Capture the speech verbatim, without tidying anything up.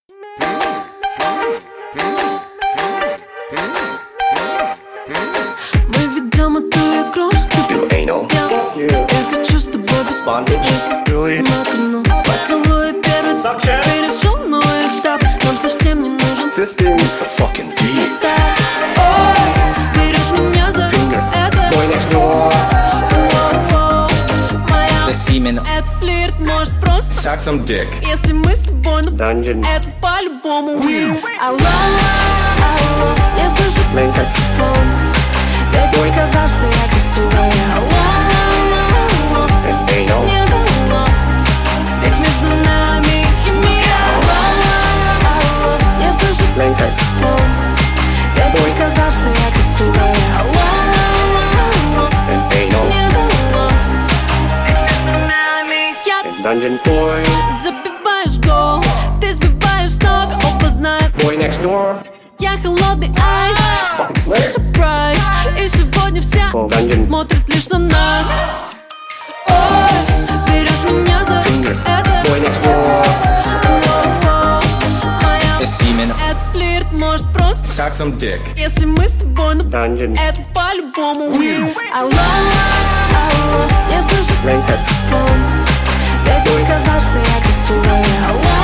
Мы ведем эту игру. Я хочу с тобой без на кону. Поцелуй первый, перешел новый этап. Нам совсем не нужен этап. Ой, берешь меня за это. Это флирт, может просто Suck some dick. если мы с тобой, ну Dungeon. это по-любому. Алло, алло, я слышу телефон. Ветер сказал, что я красивая. Алло, алло, не дало. Ведь между нами химия. Алло, алло, я слышу телефон. Ветер сказал, что я красивая. Алло, алло, не дало. Ведь между нами я Dungeon boy. забиваешь гол, ты сбиваешь с ног, оба знаем. Boy next door. Я холодный айс, сюрприз. И сегодня вся Dungeon. смотрит лишь на нас. Ой, берешь меня за это. Boy next door. Моя The semen. это флирт, может просто Suck some dick. если мы с тобой, ну Dungeon. это по-любому. Алло, алло, я слышу телефон. Ветер сказал, что я красивая. Алло,